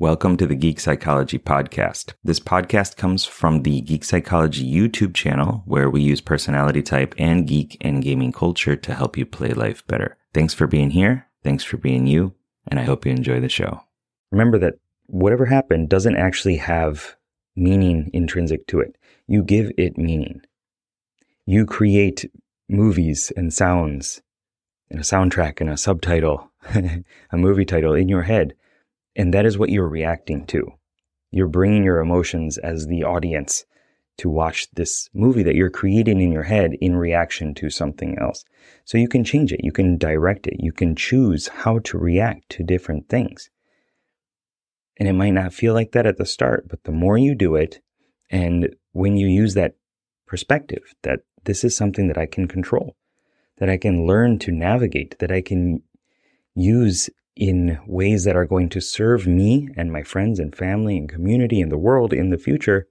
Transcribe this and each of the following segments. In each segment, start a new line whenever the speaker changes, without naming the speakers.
Welcome to the Geek Psychology Podcast. This podcast comes from the Geek Psychology YouTube channel, where we use personality type and geek and gaming culture to help you play life better. Thanks for being here. Thanks for being you. And I hope you enjoy the show. Remember that whatever happened doesn't actually have meaning intrinsic to it. You give it meaning. You create movies and sounds and a soundtrack and a subtitle, a movie title in your head. And that is what you're reacting to. You're bringing your emotions as the audience to watch this movie that you're creating in your head in reaction to something else. So you can change it. You can direct it. You can choose how to react to different things. And it might not feel like that at the start, but the more you do it, and when you use that perspective, that this is something that I can control, that I can learn to navigate, that I can use in ways that are going to serve me and my friends and family and community and the world in the future,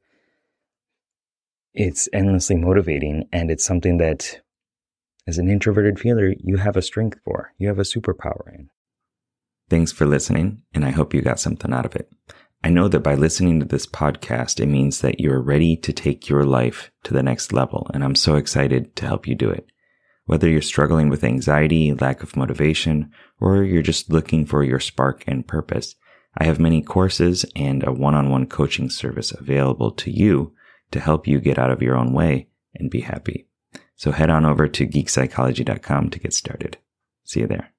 it's endlessly motivating. And it's something that, as an introverted feeler, you have a strength for. You have a superpower in. Thanks for listening, and I hope you got something out of it. I know that by listening to this podcast, it means that you're ready to take your life to the next level, and I'm so excited to help you do it. Whether you're struggling with anxiety, lack of motivation, or you're just looking for your spark and purpose, I have many courses and a one-on-one coaching service available to you to help you get out of your own way and be happy. So head on over to geekpsychology.com to get started. See you there.